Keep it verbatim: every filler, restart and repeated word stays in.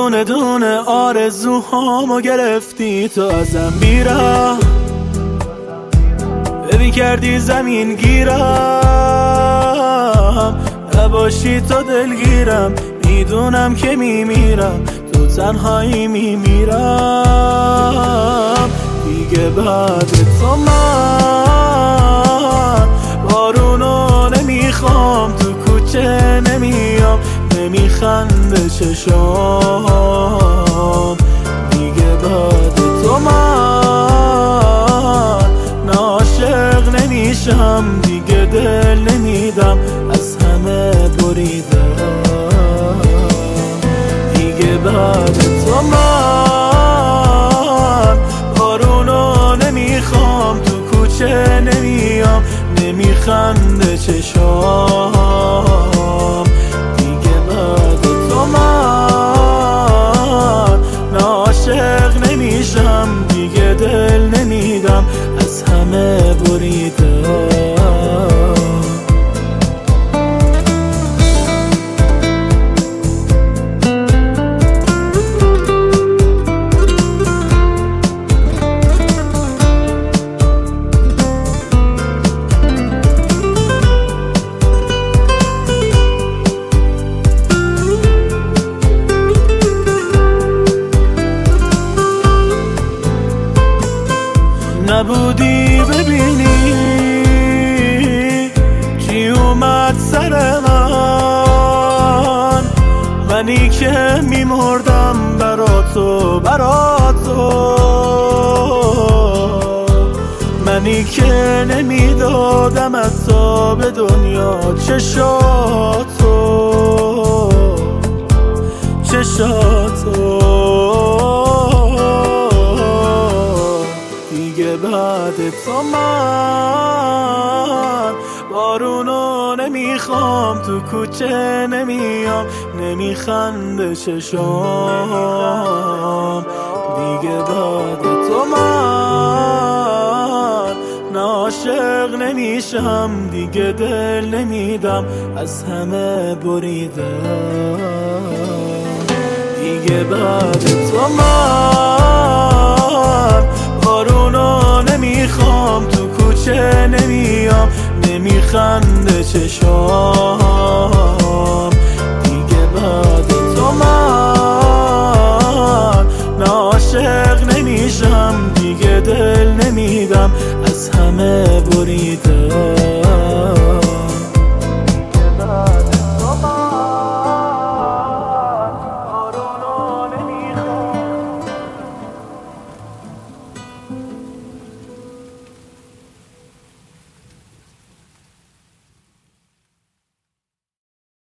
دونه دونه آرزوهامو گرفتی تو ازم بیرم، ببی کردی زمین گیرم، نباشی تو دلگیرم، میدونم که میمیرم، تو تنهایی میمیرم. دیگه بعد تو من بارونو نمیخوام، تو کوچه نمیام، نمیخنده چشام. دیگه بعد تو من عاشق نمیشم، دیگه دل نمیدم، از همه بریدم. دیگه بعد تو من بارونو نمیخوام، تو کوچه نمیام، نمیخنده چشام. دیگه بعد تو من عاشق نمیشم، دیگه دل نمیدم، از همه بریدم. نبودی ببینی چی اومد سر من، منی که میمردم برا تو برا تو، منی که نمیدادم حتی به دنیا چشاتو چشاتو. دیگه بعد تو من بارونو نمیخوام، تو کوچه نمیام، نمیخنده چشام. دیگه بعد تو من عاشق نمیشم، دیگه دل نمیدم، از همه بریدم. دیگه بعد تو من بارونو نمیخوام، تو کوچه نمیام، نمیخنده چشام. دیگه بعد تو من عاشق نمیشم، دیگه دل نمیدم، از همه بریدم.